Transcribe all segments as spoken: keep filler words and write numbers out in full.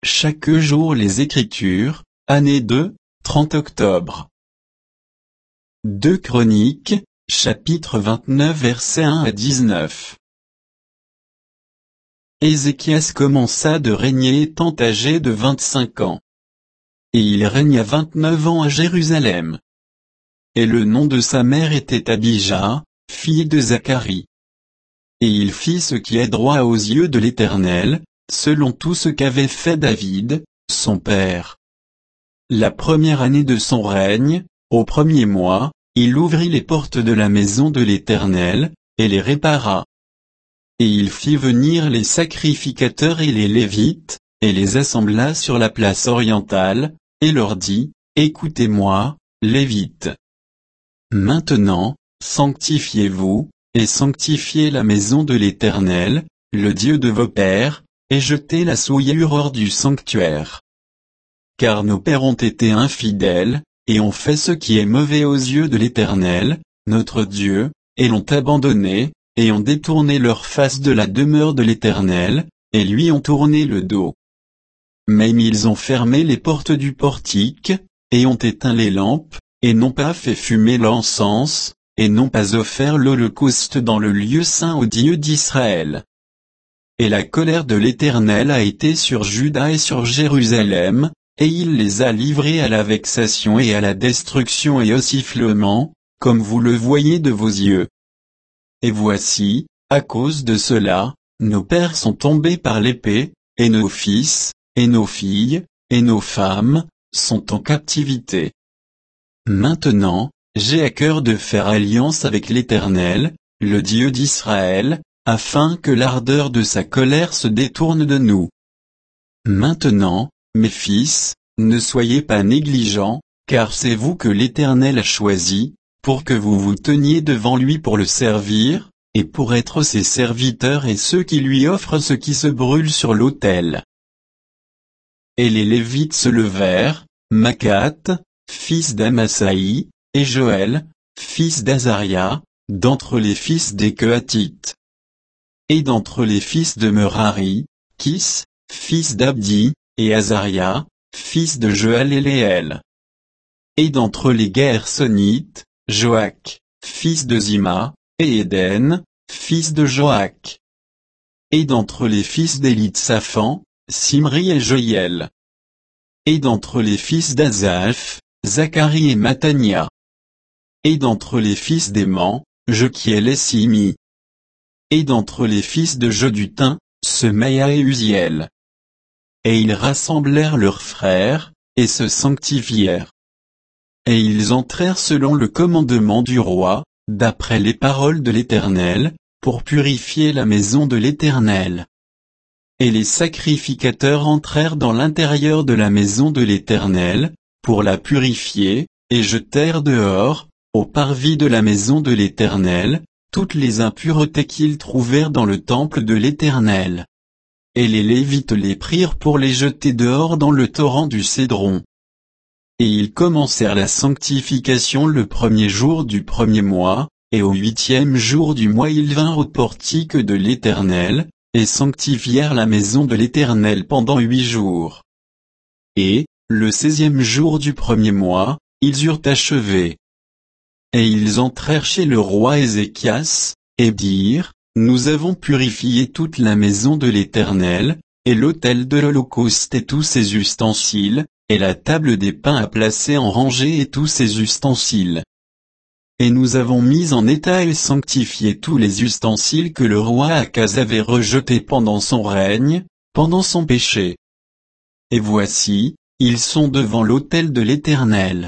chaque jour les Écritures, année deux, trente octobre. deux Chroniques, chapitre vingt-neuf versets un à dix-neuf. Ézéchias commença de régner étant âgé de vingt-cinq ans. Et il régna vingt-neuf ans à Jérusalem. Et le nom de sa mère était Abijah, fille de Zacharie. Et il fit ce qui est droit aux yeux de l'Éternel, selon tout ce qu'avait fait David, son père. La première année de son règne, au premier mois, il ouvrit les portes de la maison de l'Éternel, et les répara. Et il fit venir les sacrificateurs et les Lévites, et les assembla sur la place orientale, et leur dit, écoutez-moi, Lévites. Maintenant, sanctifiez-vous, et sanctifiez la maison de l'Éternel, le Dieu de vos pères, et jetez la souillure hors du sanctuaire. Car nos pères ont été infidèles, et ont fait ce qui est mauvais aux yeux de l'Éternel, notre Dieu, et l'ont abandonné, et ont détourné leur face de la demeure de l'Éternel, et lui ont tourné le dos. Même ils ont fermé les portes du portique, et ont éteint les lampes, et n'ont pas fait fumer l'encens, et n'ont pas offert l'holocauste dans le lieu saint au Dieu d'Israël. Et la colère de l'Éternel a été sur Juda et sur Jérusalem, et il les a livrés à la vexation et à la destruction et au sifflement, comme vous le voyez de vos yeux. Et voici, à cause de cela, nos pères sont tombés par l'épée, et nos fils, et nos filles, et nos femmes, sont en captivité. Maintenant, j'ai à cœur de faire alliance avec l'Éternel, le Dieu d'Israël, afin que l'ardeur de sa colère se détourne de nous. Maintenant, mes fils, ne soyez pas négligents, car c'est vous que l'Éternel a choisi, pour que vous vous teniez devant lui pour le servir, et pour être ses serviteurs et ceux qui lui offrent ce qui se brûle sur l'autel. Et les Lévites se levèrent, Macath, fils d'Amasaï, et Joël, fils d'Azaria, d'entre les fils des Kehathites. Et d'entre les fils de Merari, Kis, fils d'Abdi, et Azaria, fils de Joël et Léel. Et d'entre les Guersonites, Joach, fils de Zima, et Éden, fils de Joach. Et d'entre les fils d'Élitsaphan, Simri et Joël. Et d'entre les fils d'Azaph, Zacharie et Mattania. Et d'entre les fils d'Éman, Jekiel et Simi. Et d'entre les fils de Jeduthun, Semaïa et Uziel. Et ils rassemblèrent leurs frères, et se sanctifièrent. Et ils entrèrent selon le commandement du roi, d'après les paroles de l'Éternel, pour purifier la maison de l'Éternel. Et les sacrificateurs entrèrent dans l'intérieur de la maison de l'Éternel, pour la purifier, et jetèrent dehors, au parvis de la maison de l'Éternel, toutes les impuretés qu'ils trouvèrent dans le temple de l'Éternel. Et les Lévites les prirent pour les jeter dehors dans le torrent du Cédron. Et ils commencèrent la sanctification le premier jour du premier mois, et au huitième jour du mois ils vinrent au portique de l'Éternel, et sanctifièrent la maison de l'Éternel pendant huit jours. Et, le seizième jour du premier mois, ils eurent achevé. Et ils entrèrent chez le roi Ézéchias, et dirent, nous avons purifié toute la maison de l'Éternel, et l'autel de l'Holocauste et tous ses ustensiles, et la table des pains à placer en rangée et tous ses ustensiles. Et nous avons mis en état et sanctifié tous les ustensiles que le roi Akaz avait rejetés pendant son règne, pendant son péché. Et voici, ils sont devant l'autel de l'Éternel.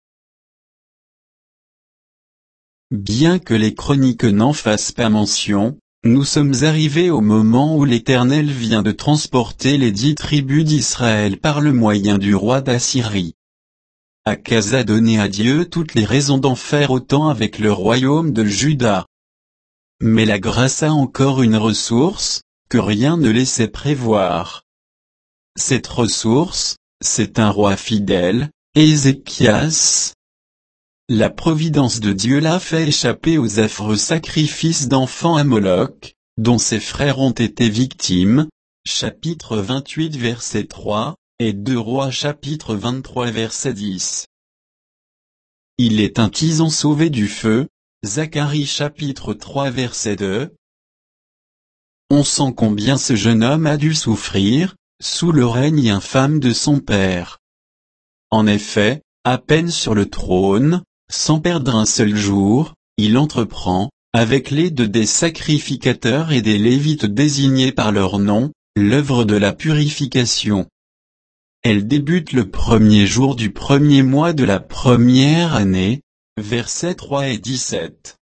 Bien que les chroniques n'en fassent pas mention, nous sommes arrivés au moment où l'Éternel vient de transporter les dix tribus d'Israël par le moyen du roi d'Assyrie. Akaz a donné à Dieu toutes les raisons d'en faire autant avec le royaume de Juda. Mais la grâce a encore une ressource, que rien ne laissait prévoir. Cette ressource, c'est un roi fidèle, Ézéchias. La providence de Dieu l'a fait échapper aux affreux sacrifices d'enfants à Moloch, dont ses frères ont été victimes, chapitre vingt-huit verset trois, et deux Rois chapitre vingt-trois verset dix. Il est un qu'ils ont sauvé du feu, Zacharie chapitre trois verset deux. On sent combien ce jeune homme a dû souffrir, sous le règne infâme de son père. En effet, à peine sur le trône, sans perdre un seul jour, il entreprend, avec l'aide des sacrificateurs et des Lévites désignés par leur nom, l'œuvre de la purification. Elle débute le premier jour du premier mois de la première année, versets trois et dix-sept.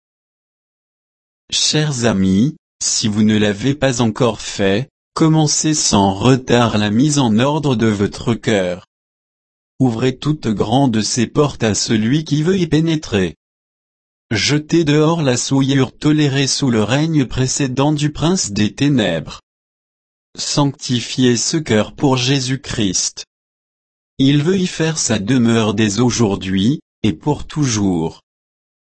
Chers amis, si vous ne l'avez pas encore fait, commencez sans retard la mise en ordre de votre cœur. Ouvrez toutes grandes ces portes à celui qui veut y pénétrer. Jetez dehors la souillure tolérée sous le règne précédent du prince des ténèbres. Sanctifiez ce cœur pour Jésus-Christ. Il veut y faire sa demeure dès aujourd'hui, et pour toujours.